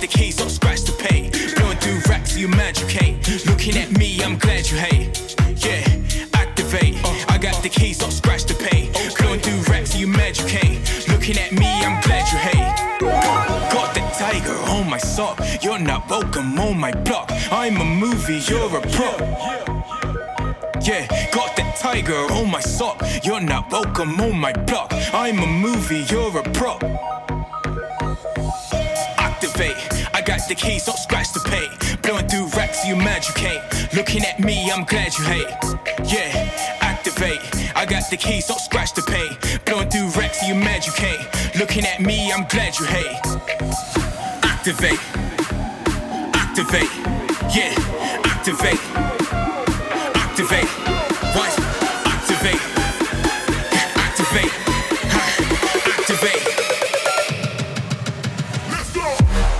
the keys, don't scratch the pay. Blowing through racks, you mad you can't. Looking at me, I'm glad you hate. Yeah, activate. I got the keys, don't scratch the pay. Blowing through racks, you mad you can't. Looking at me, I'm glad you hate. Got the tiger on my sock. You're not welcome on my block. I'm a movie, you're a prop. Yeah, got that tiger on my sock. You're not welcome on my block. I'm a movie, you're a prop. Activate, I got the keys, don't scratch the pay. Blowing through racks, you mad you can't. Looking at me, I'm glad you hate. Yeah, activate, I got the keys, don't scratch the pay. Blowing through racks, you mad you can't. Looking at me, I'm glad you hate. Activate, activate, yeah, activate. Activate, what? Activate, activate, activate. Let's go.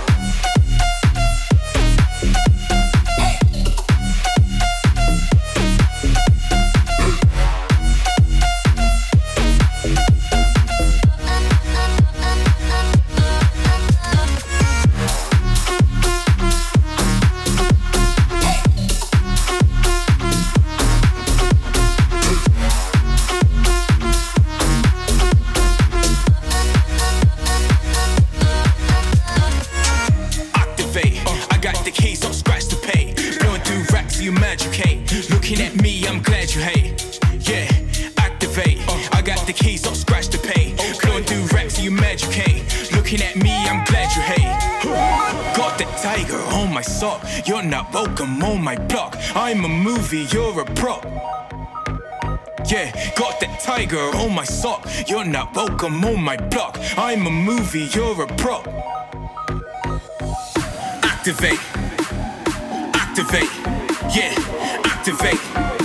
You mad you can't. Looking at me, I'm glad you hate. Yeah, activate. I got the keys, don't scratch the pay. Blowing through racks, you mad you can't. Looking at me, I'm glad you hate. Got the tiger on my sock. You're not welcome on my block. I'm a movie, you're a prop. Yeah, got that tiger on my sock. You're not welcome on my block. I'm a movie, you're a prop. Activate, activate. Yeah, activate.